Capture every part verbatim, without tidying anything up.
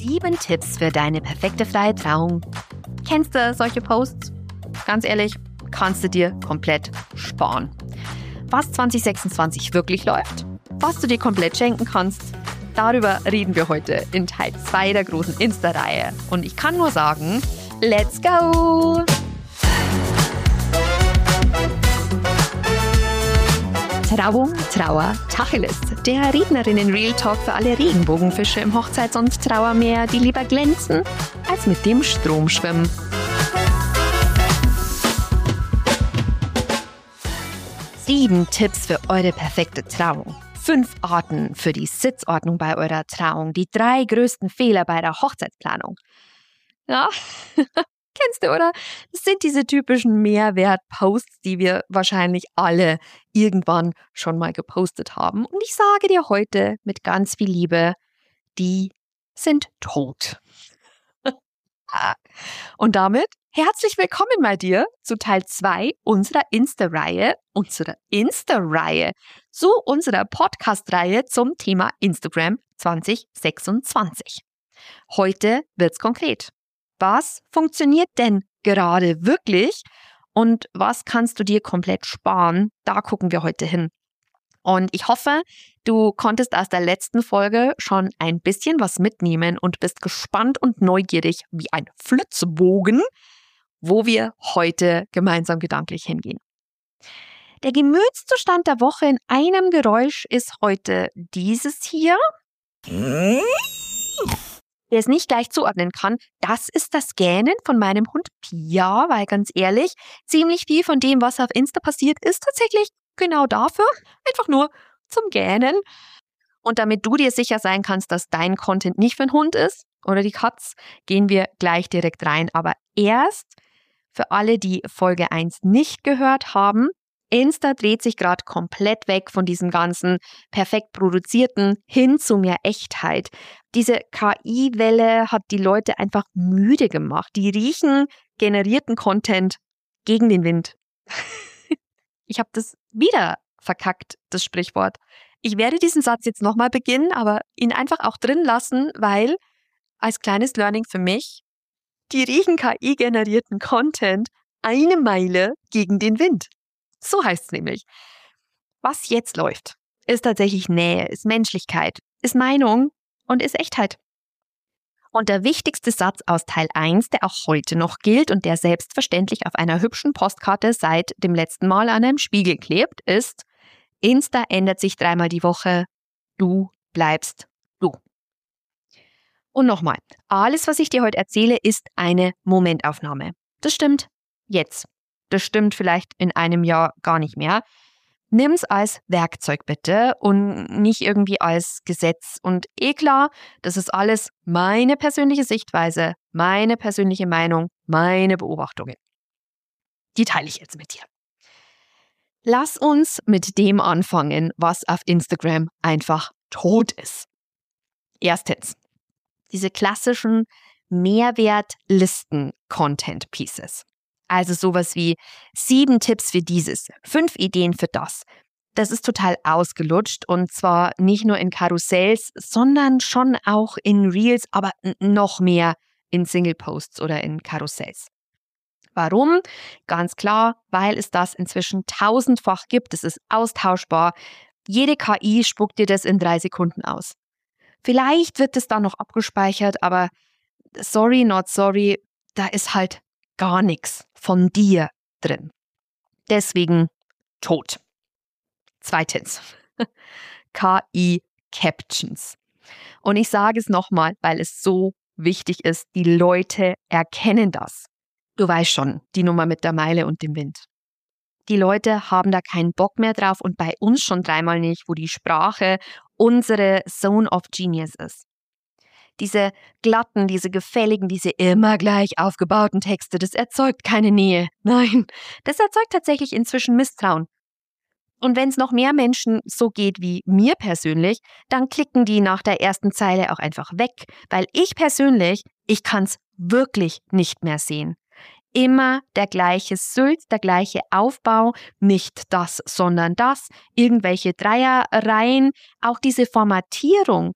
Sieben Tipps für deine perfekte freie Trauung. Kennst du solche Posts? Ganz ehrlich, kannst du dir komplett sparen. Was zwanzig sechsundzwanzig wirklich läuft, was du dir komplett schenken kannst, darüber reden wir heute in Teil zwei der großen Insta-Reihe. Und ich kann nur sagen, let's go! Trauung, Trauer, Tacheles. Der Rednerinnen-Real Talk für alle Regenbogenfische im Hochzeits- und Trauermeer, die lieber glänzen, als mit dem Strom schwimmen. Sieben Tipps für eure perfekte Trauung. Fünf Arten für die Sitzordnung bei eurer Trauung. Die drei größten Fehler bei der Hochzeitsplanung. Ja, kennst du, oder? Das sind diese typischen Mehrwert-Posts, die wir wahrscheinlich alle irgendwann schon mal gepostet haben. Und ich sage dir heute mit ganz viel Liebe, die sind tot. Und damit herzlich willkommen bei dir zu Teil zwei unserer Insta-Reihe, unserer Insta-Reihe, zu unserer Podcast-Reihe zum Thema Instagram zwanzig sechsundzwanzig. Heute wird's konkret. Was funktioniert denn gerade wirklich und was kannst du dir komplett sparen? Da gucken wir heute hin. Und ich hoffe, du konntest aus der letzten Folge schon ein bisschen was mitnehmen und bist gespannt und neugierig wie ein Flitzebogen, wo wir heute gemeinsam gedanklich hingehen. Der Gemütszustand der Woche in einem Geräusch ist heute dieses hier. Wer es nicht gleich zuordnen kann, das ist das Gähnen von meinem Hund Pia, weil ganz ehrlich, ziemlich viel von dem, was auf Insta passiert, ist tatsächlich genau dafür, einfach nur zum Gähnen. Und damit du dir sicher sein kannst, dass dein Content nicht für den Hund ist oder die Katz, gehen wir gleich direkt rein. Aber erst für alle, die Folge eins nicht gehört haben, Insta dreht sich gerade komplett weg von diesem ganzen perfekt produzierten hin zu mehr Echtheit. Diese K I-Welle hat die Leute einfach müde gemacht. Die riechen generierten Content gegen den Wind. Ich habe das wieder verkackt, das Sprichwort. Ich werde diesen Satz jetzt nochmal beginnen, aber ihn einfach auch drin lassen, weil als kleines Learning für mich, die riechen K I-generierten Content eine Meile gegen den Wind. So heißt es nämlich. Was jetzt läuft, ist tatsächlich Nähe, ist Menschlichkeit, ist Meinung und ist Echtheit. Und der wichtigste Satz aus Teil eins, der auch heute noch gilt und der selbstverständlich auf einer hübschen Postkarte seit dem letzten Mal an einem Spiegel klebt, ist: Insta ändert sich dreimal die Woche, du bleibst du. Und nochmal, alles, was ich dir heute erzähle, ist eine Momentaufnahme. Das stimmt jetzt. Das stimmt vielleicht in einem Jahr gar nicht mehr. Nimm's als Werkzeug bitte und nicht irgendwie als Gesetz. Und eh klar, das ist alles meine persönliche Sichtweise, meine persönliche Meinung, meine Beobachtungen. Die teile ich jetzt mit dir. Lass uns mit dem anfangen, was auf Instagram einfach tot ist. Erstens, diese klassischen Mehrwertlisten-Content-Pieces. Also sowas wie sieben Tipps für dieses, fünf Ideen für das. Das ist total ausgelutscht und zwar nicht nur in Karussells, sondern schon auch in Reels, aber noch mehr in Single-Posts oder in Karussells. Warum? Ganz klar, weil es das inzwischen tausendfach gibt. Es ist austauschbar. Jede K I spuckt dir das in drei Sekunden aus. Vielleicht wird es dann noch abgespeichert, aber sorry, not sorry, da ist halt gar nichts von dir drin. Deswegen tot. Zweitens, K I-Captions. Und ich sage es nochmal, weil es so wichtig ist, die Leute erkennen das. Du weißt schon, die Nummer mit der Meile und dem Wind. Die Leute haben da keinen Bock mehr drauf und bei uns schon dreimal nicht, wo die Sprache unsere Zone of Genius ist. Diese glatten, diese gefälligen, diese immer gleich aufgebauten Texte, das erzeugt keine Nähe. Nein, das erzeugt tatsächlich inzwischen Misstrauen. Und wenn es noch mehr Menschen so geht wie mir persönlich, dann klicken die nach der ersten Zeile auch einfach weg, weil ich persönlich, ich kann es wirklich nicht mehr sehen. Immer der gleiche Sylt, der gleiche Aufbau, nicht das, sondern das, irgendwelche Dreierreihen, auch diese Formatierung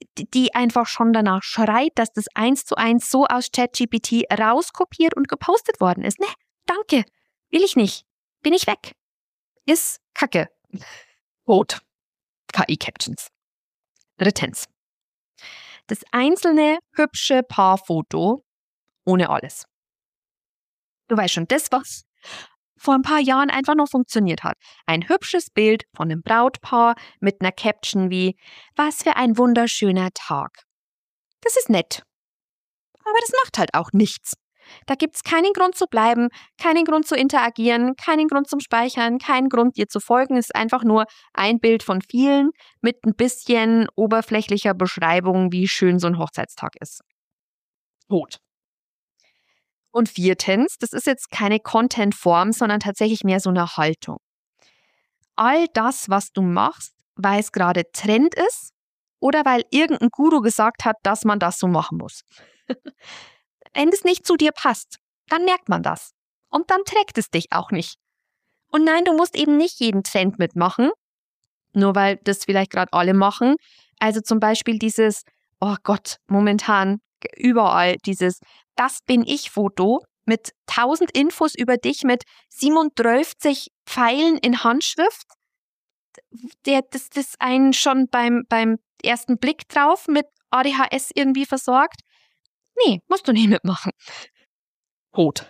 die einfach schon danach schreit, dass das eins zu eins so aus ChatGPT rauskopiert und gepostet worden ist. Ne, danke, will ich nicht. Bin ich weg. Ist Kacke. Rot. K I-Captions. Drittens. Das einzelne hübsche Paarfoto ohne alles. Du weißt schon, das, was vor ein paar Jahren einfach noch funktioniert hat. Ein hübsches Bild von einem Brautpaar mit einer Caption wie „Was für ein wunderschöner Tag." Das ist nett. Aber das macht halt auch nichts. Da gibt es keinen Grund zu bleiben, keinen Grund zu interagieren, keinen Grund zum Speichern, keinen Grund dir zu folgen. Es ist einfach nur ein Bild von vielen mit ein bisschen oberflächlicher Beschreibung, wie schön so ein Hochzeitstag ist. Tot. Und viertens, das ist jetzt keine Content-Form, sondern tatsächlich mehr so eine Haltung. All das, was du machst, weil es gerade Trend ist oder weil irgendein Guru gesagt hat, dass man das so machen muss. Wenn es nicht zu dir passt, dann merkt man das. Und dann trägt es dich auch nicht. Und nein, du musst eben nicht jeden Trend mitmachen, nur weil das vielleicht gerade alle machen. Also zum Beispiel dieses, oh Gott, momentan überall dieses Das bin ich Foto mit tausend Infos über dich mit siebenunddreißig Pfeilen in Handschrift, der, das, das einen schon beim, beim ersten Blick drauf mit A D H S irgendwie versorgt. Nee, musst du nicht mitmachen. Rot.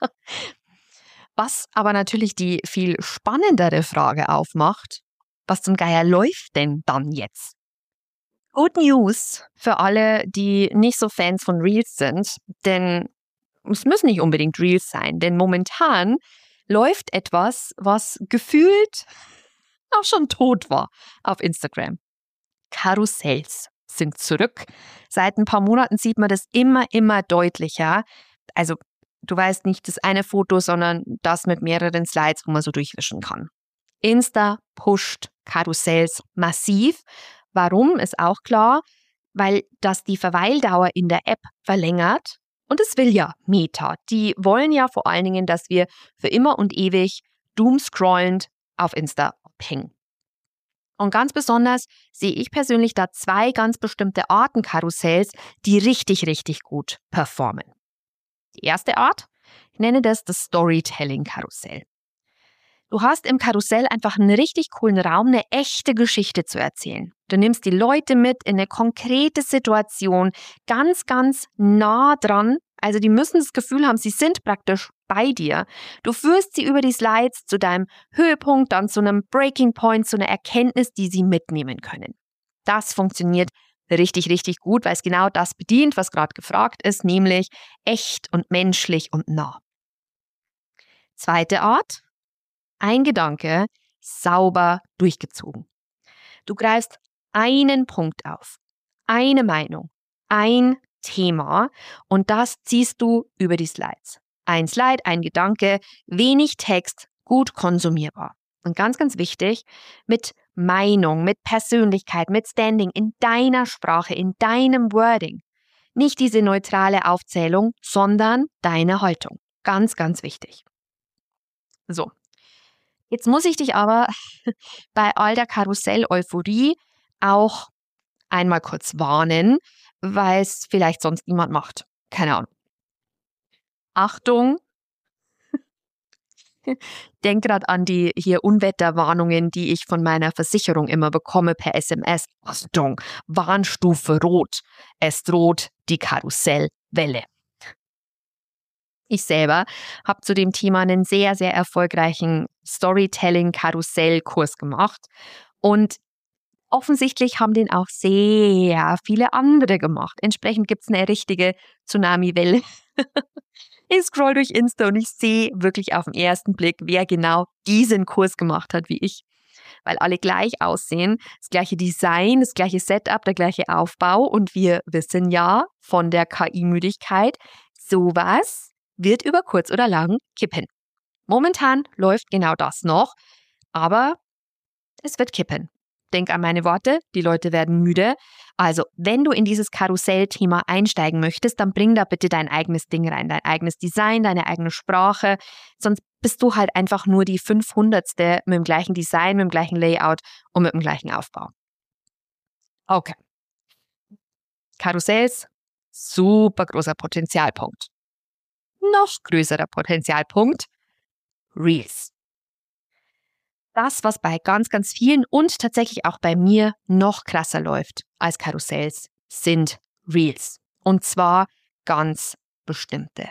Was aber natürlich die viel spannendere Frage aufmacht, was zum Geier läuft denn dann jetzt? Good News für alle, die nicht so Fans von Reels sind, denn es müssen nicht unbedingt Reels sein, denn momentan läuft etwas, was gefühlt auch schon tot war auf Instagram. Karussells sind zurück. Seit ein paar Monaten sieht man das immer, immer deutlicher. Also du weißt nicht das eine Foto, sondern das mit mehreren Slides, wo man so durchwischen kann. Insta pusht Karussells massiv. Warum, ist auch klar, weil das die Verweildauer in der App verlängert. Und es will ja Meta. Die wollen ja vor allen Dingen, dass wir für immer und ewig doomscrollend auf Insta abhängen. Und ganz besonders sehe ich persönlich da zwei ganz bestimmte Arten Karussells, die richtig, richtig gut performen. Die erste Art, ich nenne das das Storytelling-Karussell. Du hast im Karussell einfach einen richtig coolen Raum, eine echte Geschichte zu erzählen. Du nimmst die Leute mit in eine konkrete Situation, ganz, ganz nah dran. Also die müssen das Gefühl haben, sie sind praktisch bei dir. Du führst sie über die Slides zu deinem Höhepunkt, dann zu einem Breaking Point, zu einer Erkenntnis, die sie mitnehmen können. Das funktioniert richtig, richtig gut, weil es genau das bedient, was gerade gefragt ist, nämlich echt und menschlich und nah. Zweite Art, ein Gedanke, sauber durchgezogen. Du greifst einen Punkt auf, eine Meinung, ein Thema und das ziehst du über die Slides. Ein Slide, ein Gedanke, wenig Text, gut konsumierbar. Und ganz, ganz wichtig, mit Meinung, mit Persönlichkeit, mit Standing in deiner Sprache, in deinem Wording. Nicht diese neutrale Aufzählung, sondern deine Haltung. Ganz, ganz wichtig. So, jetzt muss ich dich aber bei all der Karussell-Euphorie auch einmal kurz warnen, weil es vielleicht sonst niemand macht. Keine Ahnung. Achtung, denk gerade an die hier Unwetterwarnungen, die ich von meiner Versicherung immer bekomme per S M S. Achtung, Warnstufe Rot. Es droht die Karussellwelle. Ich selber habe zu dem Thema einen sehr, sehr erfolgreichen Storytelling-Karussell-Kurs gemacht und offensichtlich haben den auch sehr viele andere gemacht. Entsprechend gibt es eine richtige Tsunami-Welle. Ich scroll durch Insta und ich sehe wirklich auf den ersten Blick, wer genau diesen Kurs gemacht hat wie ich. Weil alle gleich aussehen, das gleiche Design, das gleiche Setup, der gleiche Aufbau und wir wissen ja von der K I-Müdigkeit, sowas wird über kurz oder lang kippen. Momentan läuft genau das noch, aber es wird kippen. Denk an meine Worte, die Leute werden müde. Also, wenn du in dieses Karussell-Thema einsteigen möchtest, dann bring da bitte dein eigenes Ding rein, dein eigenes Design, deine eigene Sprache. Sonst bist du halt einfach nur die fünfhundertste mit dem gleichen Design, mit dem gleichen Layout und mit dem gleichen Aufbau. Okay. Karussells, super großer Potenzialpunkt. Noch größerer Potenzialpunkt, Reels. Das, was bei ganz, ganz vielen und tatsächlich auch bei mir noch krasser läuft als Karussells, sind Reels. Und zwar ganz bestimmte.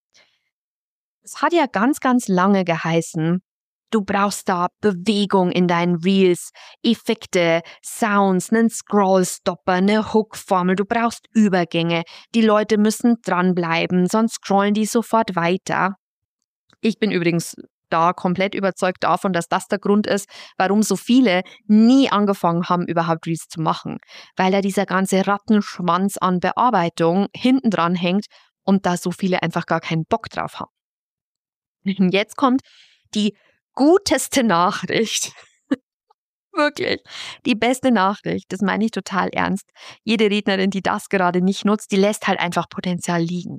Es hat ja ganz, ganz lange geheißen, du brauchst da Bewegung in deinen Reels, Effekte, Sounds, einen Scrollstopper, eine Hookformel, du brauchst Übergänge. Die Leute müssen dranbleiben, sonst scrollen die sofort weiter. Ich bin übrigens da komplett überzeugt davon, dass das der Grund ist, warum so viele nie angefangen haben, überhaupt Reels zu machen. Weil da dieser ganze Rattenschwanz an Bearbeitung hinten dran hängt und da so viele einfach gar keinen Bock drauf haben. Und jetzt kommt die guteste Nachricht. Wirklich. Die beste Nachricht, das meine ich total ernst. Jede Rednerin, die das gerade nicht nutzt, die lässt halt einfach Potenzial liegen.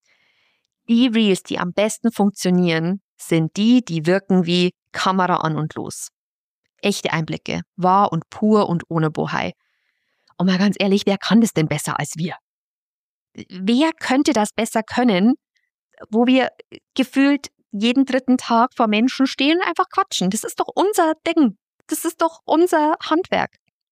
Die Reels, die am besten funktionieren, sind die, die wirken wie Kamera an und los. Echte Einblicke, wahr und pur und ohne Bohai. Und mal ganz ehrlich, wer kann das denn besser als wir? Wer könnte das besser können, wo wir gefühlt jeden dritten Tag vor Menschen stehen und einfach quatschen? Das ist doch unser Ding. Das ist doch unser Handwerk.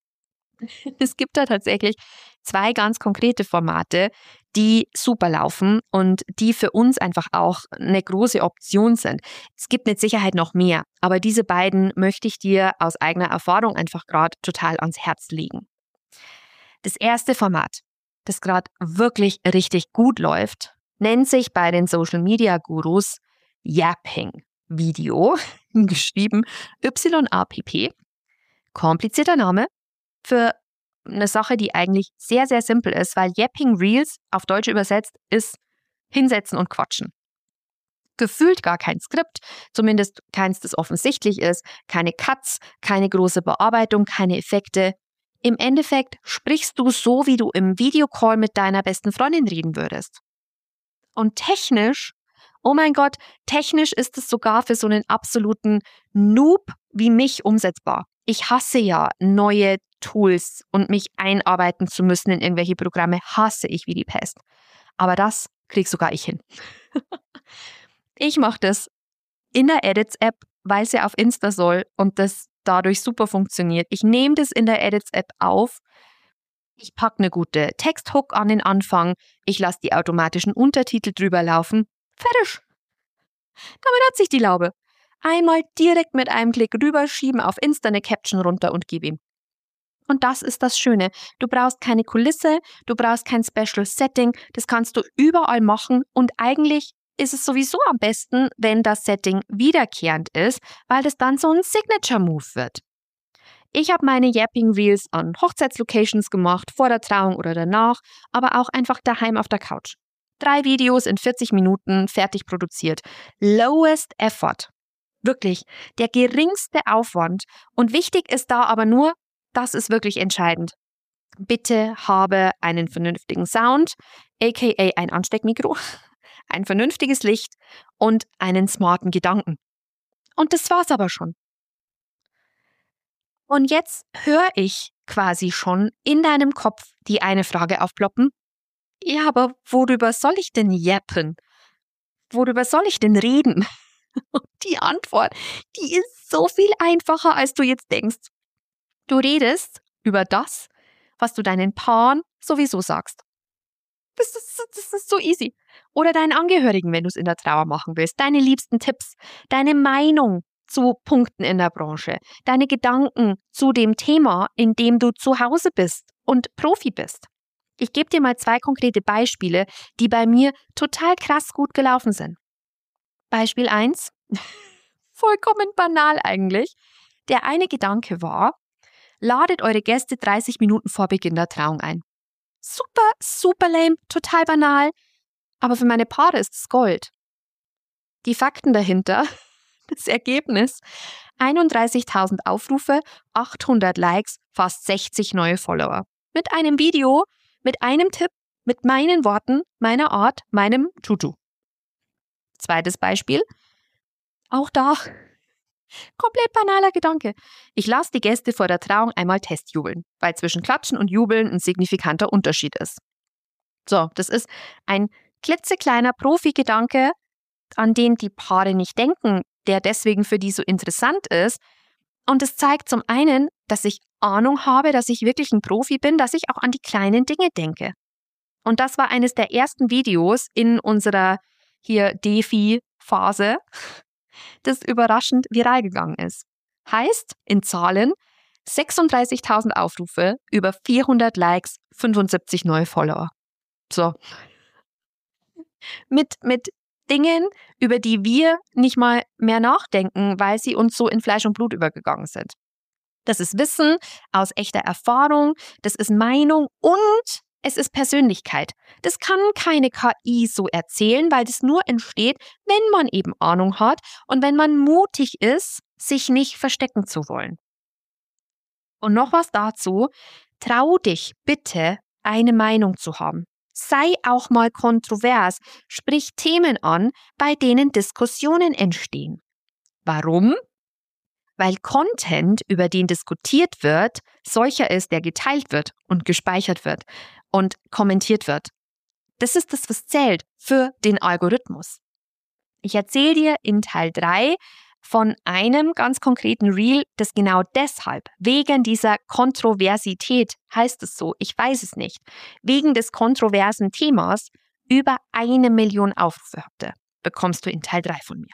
Es gibt da tatsächlich zwei ganz konkrete Formate, die super laufen und die für uns einfach auch eine große Option sind. Es gibt mit Sicherheit noch mehr, aber diese beiden möchte ich dir aus eigener Erfahrung einfach gerade total ans Herz legen. Das erste Format, das gerade wirklich richtig gut läuft, nennt sich bei den Social Media Gurus Yapping Video, geschrieben Y A P P. Komplizierter Name für eine Sache, die eigentlich sehr, sehr simpel ist, weil Yapping Reels auf Deutsch übersetzt ist hinsetzen und quatschen. Gefühlt gar kein Skript, zumindest keins, das offensichtlich ist, keine Cuts, keine große Bearbeitung, keine Effekte. Im Endeffekt sprichst du so, wie du im Videocall mit deiner besten Freundin reden würdest. Und technisch, oh mein Gott, technisch ist es sogar für so einen absoluten Noob wie mich umsetzbar. Ich hasse ja neue Tools und mich einarbeiten zu müssen in irgendwelche Programme, hasse ich wie die Pest. Aber das krieg sogar ich hin. Ich mache das in der Edits-App, weil es ja auf Insta soll und das dadurch super funktioniert. Ich nehme das in der Edits-App auf, ich packe eine gute Texthook an den Anfang, ich lasse die automatischen Untertitel drüber laufen. Fertig. Damit hat sich die Laube. Einmal direkt mit einem Klick rüberschieben, auf Insta eine Caption runter und gib ihm. Und das ist das Schöne. Du brauchst keine Kulisse, du brauchst kein Special Setting, das kannst du überall machen und eigentlich ist es sowieso am besten, wenn das Setting wiederkehrend ist, weil das dann so ein Signature-Move wird. Ich habe meine Yapping Reels an Hochzeitslocations gemacht, vor der Trauung oder danach, aber auch einfach daheim auf der Couch. Drei Videos in vierzig Minuten, fertig produziert. Lowest Effort. Wirklich, der geringste Aufwand. Und wichtig ist da aber nur, das ist wirklich entscheidend. Bitte habe einen vernünftigen Sound, aka ein Ansteckmikro, ein vernünftiges Licht und einen smarten Gedanken. Und das war's aber schon. Und jetzt höre ich quasi schon in deinem Kopf die eine Frage aufploppen. Ja, aber worüber soll ich denn yappen? Worüber soll ich denn reden? Und die Antwort, die ist so viel einfacher, als du jetzt denkst. Du redest über das, was du deinen Paaren sowieso sagst. Das ist, das ist so easy. Oder deinen Angehörigen, wenn du es in der Trauer machen willst. Deine liebsten Tipps, deine Meinung zu Punkten in der Branche, deine Gedanken zu dem Thema, in dem du zu Hause bist und Profi bist. Ich gebe dir mal zwei konkrete Beispiele, die bei mir total krass gut gelaufen sind. Beispiel eins, vollkommen banal eigentlich. Der eine Gedanke war, ladet eure Gäste dreißig Minuten vor Beginn der Trauung ein. Super, super lame, total banal, aber für meine Paare ist es Gold. Die Fakten dahinter, das Ergebnis, einunddreißigtausend Aufrufe, achthundert Likes, fast sechzig neue Follower. Mit einem Video, mit einem Tipp, mit meinen Worten, meiner Art, meinem Tutu. Zweites Beispiel, auch da Komplett banaler Gedanke. Ich lasse die Gäste vor der Trauung einmal testjubeln, weil zwischen Klatschen und Jubeln ein signifikanter Unterschied ist. So, das ist ein klitzekleiner Profi-Gedanke, an den die Paare nicht denken, der deswegen für die so interessant ist. Und es zeigt zum einen, dass ich Ahnung habe, dass ich wirklich ein Profi bin, dass ich auch an die kleinen Dinge denke. Und das war eines der ersten Videos in unserer hier Defi-Phase, das überraschend viral gegangen ist. Heißt in Zahlen sechsunddreißigtausend Aufrufe, über vierhundert Likes, fünfundsiebzig neue Follower. So. Mit, mit Dingen, über die wir nicht mal mehr nachdenken, weil sie uns so in Fleisch und Blut übergegangen sind. Das ist Wissen aus echter Erfahrung, das ist Meinung und es ist Persönlichkeit. Das kann keine K I so erzählen, weil das nur entsteht, wenn man eben Ahnung hat und wenn man mutig ist, sich nicht verstecken zu wollen. Und noch was dazu, trau dich bitte, eine Meinung zu haben. Sei auch mal kontrovers, sprich Themen an, bei denen Diskussionen entstehen. Warum? Weil Content, über den diskutiert wird, solcher ist, der geteilt wird und gespeichert wird und kommentiert wird. Das ist das, was zählt für den Algorithmus. Ich erzähle dir in Teil drei von einem ganz konkreten Reel, das genau deshalb, wegen dieser Kontroversität, heißt es so, ich weiß es nicht, wegen des kontroversen Themas über eine Million Aufrufe hatte, bekommst du in Teil drei von mir.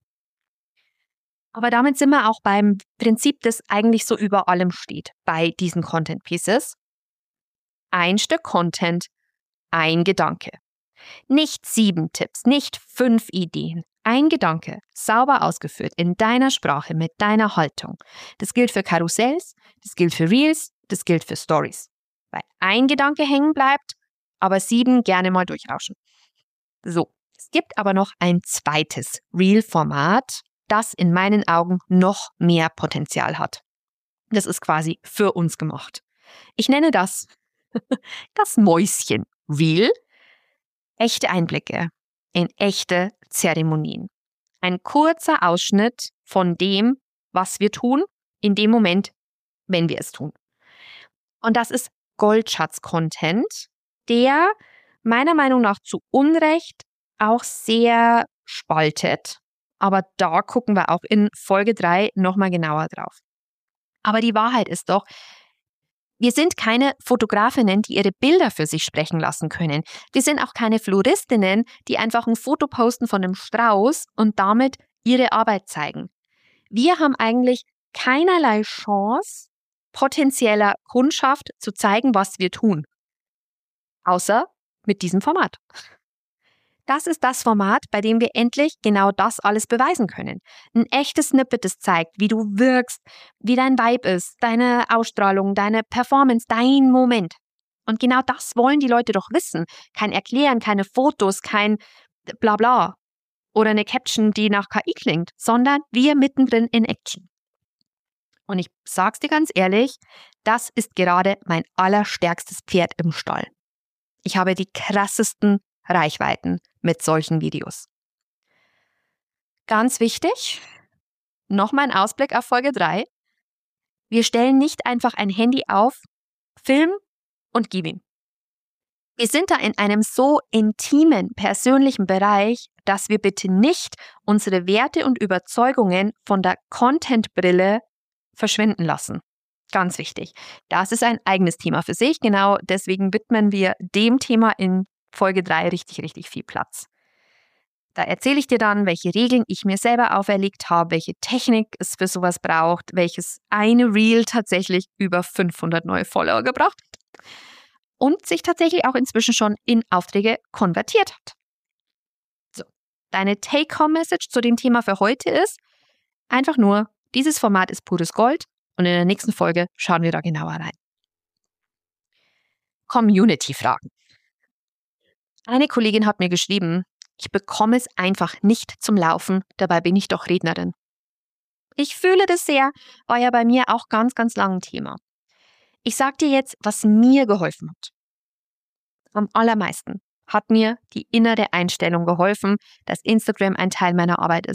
Aber damit sind wir auch beim Prinzip, das eigentlich so über allem steht, bei diesen Content Pieces. Ein Stück Content, ein Gedanke. Nicht sieben Tipps, nicht fünf Ideen. Ein Gedanke, sauber ausgeführt, in deiner Sprache, mit deiner Haltung. Das gilt für Karussells, das gilt für Reels, das gilt für Stories. Weil ein Gedanke hängen bleibt, aber sieben gerne mal durchrauschen. So, es gibt aber noch ein zweites Reel-Format, das in meinen Augen noch mehr Potenzial hat. Das ist quasi für uns gemacht. Ich nenne das das Mäuschen-Reel. Echte Einblicke in echte Zeremonien. Ein kurzer Ausschnitt von dem, was wir tun, in dem Moment, wenn wir es tun. Und das ist Goldschatz-Content, der meiner Meinung nach zu Unrecht auch sehr spaltet. Aber da gucken wir auch in Folge drei nochmal genauer drauf. Aber die Wahrheit ist doch, wir sind keine Fotografinnen, die ihre Bilder für sich sprechen lassen können. Wir sind auch keine Floristinnen, die einfach ein Foto posten von einem Strauß und damit ihre Arbeit zeigen. Wir haben eigentlich keinerlei Chance, potenzieller Kundschaft zu zeigen, was wir tun. Außer mit diesem Format. Das ist das Format, bei dem wir endlich genau das alles beweisen können. Ein echtes Snippet, das zeigt, wie du wirkst, wie dein Vibe ist, deine Ausstrahlung, deine Performance, dein Moment. Und genau das wollen die Leute doch wissen. Kein Erklären, keine Fotos, kein Blabla oder eine Caption, die nach K I klingt, sondern wir mittendrin in Action. Und ich sag's dir ganz ehrlich, das ist gerade mein allerstärkstes Pferd im Stall. Ich habe die krassesten Reichweiten mit solchen Videos. Ganz wichtig, nochmal ein Ausblick auf Folge drei. Wir stellen nicht einfach ein Handy auf, Film und gib ihm. Wir sind da in einem so intimen, persönlichen Bereich, dass wir bitte nicht unsere Werte und Überzeugungen von der Content-Brille verschwinden lassen. Ganz wichtig. Das ist ein eigenes Thema für sich. Genau deswegen widmen wir dem Thema in Folge drei richtig, richtig viel Platz. Da erzähle ich dir dann, welche Regeln ich mir selber auferlegt habe, welche Technik es für sowas braucht, welches eine Reel tatsächlich über fünfhundert neue Follower gebracht hat und sich tatsächlich auch inzwischen schon in Aufträge konvertiert hat. So, deine Take-Home-Message zu dem Thema für heute ist einfach nur, dieses Format ist pures Gold und in der nächsten Folge schauen wir da genauer rein. Community-Fragen. Eine Kollegin hat mir geschrieben, ich bekomme es einfach nicht zum Laufen, dabei bin ich doch Rednerin. Ich fühle das sehr, war ja bei mir auch ganz, ganz lang ein Thema. Ich sage dir jetzt, was mir geholfen hat. Am allermeisten hat mir die innere Einstellung geholfen, dass Instagram ein Teil meiner Arbeit ist.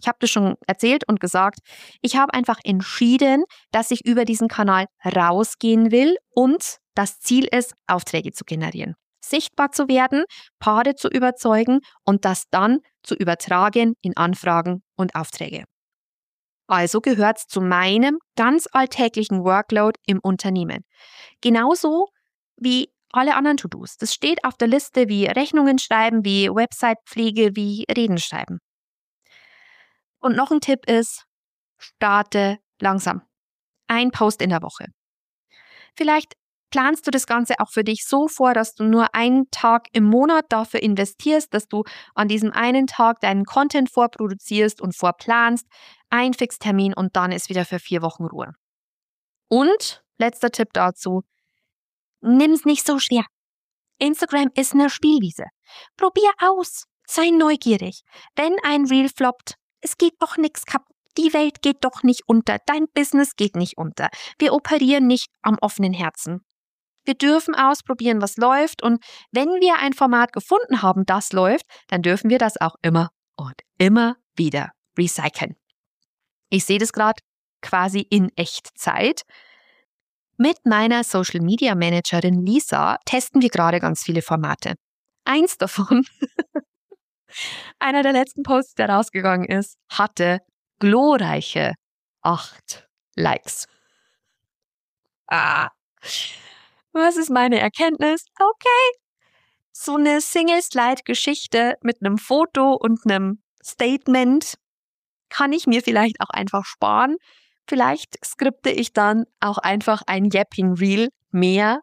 Ich habe das schon erzählt und gesagt, ich habe einfach entschieden, dass ich über diesen Kanal rausgehen will und das Ziel ist, Aufträge zu generieren, sichtbar zu werden, Paare zu überzeugen und das dann zu übertragen in Anfragen und Aufträge. Also gehört es zu meinem ganz alltäglichen Workload im Unternehmen. Genauso wie alle anderen To-Dos. Das steht auf der Liste wie Rechnungen schreiben, wie Website-Pflege, wie Reden schreiben. Und noch ein Tipp ist, starte langsam. Ein Post in der Woche. Vielleicht planst du das Ganze auch für dich so vor, dass du nur einen Tag im Monat dafür investierst, dass du an diesem einen Tag deinen Content vorproduzierst und vorplanst, ein Fixtermin und dann ist wieder für vier Wochen Ruhe. Und letzter Tipp dazu, nimm's nicht so schwer. Instagram ist eine Spielwiese. Probier aus, sei neugierig. Wenn ein Reel floppt, es geht doch nichts kaputt. Die Welt geht doch nicht unter, dein Business geht nicht unter. Wir operieren nicht am offenen Herzen. Wir dürfen ausprobieren, was läuft und wenn wir ein Format gefunden haben, das läuft, dann dürfen wir das auch immer und immer wieder recyceln. Ich sehe das gerade quasi in Echtzeit. Mit meiner Social Media Managerin Lisa testen wir gerade ganz viele Formate. Eins davon, einer der letzten Posts, der rausgegangen ist, hatte glorreiche acht Likes. Ah. Was ist meine Erkenntnis? Okay, so eine Single-Slide-Geschichte mit einem Foto und einem Statement kann ich mir vielleicht auch einfach sparen. Vielleicht skripte ich dann auch einfach ein Yapping-Reel mehr,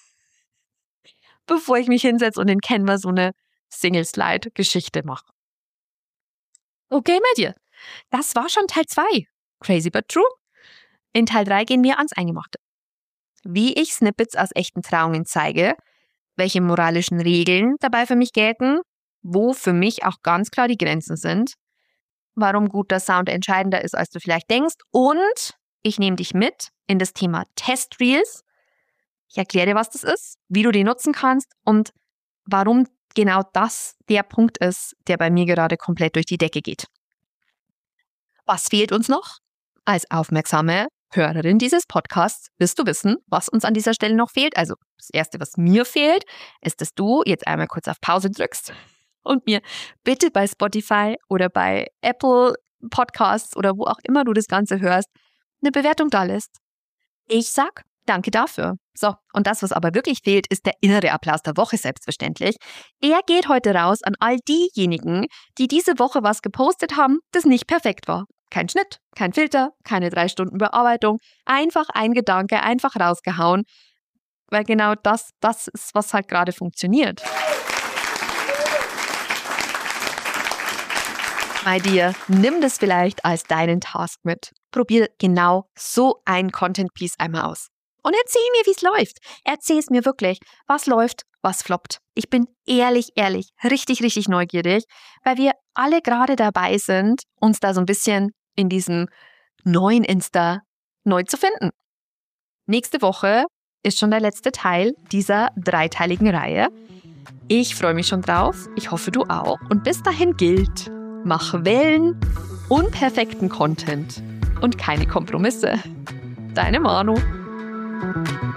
bevor ich mich hinsetze und in Canva so eine Single-Slide-Geschichte mache. Okay, bei dir. Das war schon Teil zwei. Crazy but true. In Teil drei gehen wir ans Eingemachte. Wie ich Snippets aus echten Trauungen zeige, welche moralischen Regeln dabei für mich gelten, wo für mich auch ganz klar die Grenzen sind, warum guter Sound entscheidender ist, als du vielleicht denkst und ich nehme dich mit in das Thema Test-Reels. Ich erkläre dir, was das ist, wie du die nutzen kannst und warum genau das der Punkt ist, der bei mir gerade komplett durch die Decke geht. Was fehlt uns noch? Als aufmerksame Hörerin dieses Podcasts wirst du wissen, was uns an dieser Stelle noch fehlt. Also das Erste, was mir fehlt, ist, dass du jetzt einmal kurz auf Pause drückst und mir bitte bei Spotify oder bei Apple Podcasts oder wo auch immer du das Ganze hörst, eine Bewertung da lässt. Ich sag danke dafür. So, und das, was aber wirklich fehlt, ist der innere Applaus der Woche selbstverständlich. Er geht heute raus an all diejenigen, die diese Woche was gepostet haben, das nicht perfekt war. Kein Schnitt, kein Filter, keine drei Stunden Bearbeitung, einfach ein Gedanke, einfach rausgehauen, weil genau das, das ist, was halt gerade funktioniert. Bei dir, nimm das vielleicht als deinen Task mit. Probier genau so ein Content-Piece einmal aus. Und erzähl mir, wie es läuft. Erzähl es mir wirklich, was läuft, was floppt. Ich bin ehrlich, ehrlich, richtig, richtig neugierig, weil wir alle gerade dabei sind, uns da so ein bisschen in diesem neuen Insta neu zu finden. Nächste Woche ist schon der letzte Teil dieser dreiteiligen Reihe. Ich freue mich schon drauf. Ich hoffe, du auch. Und bis dahin gilt, mach Wellen, unperfekten Content und keine Kompromisse. Deine Manu.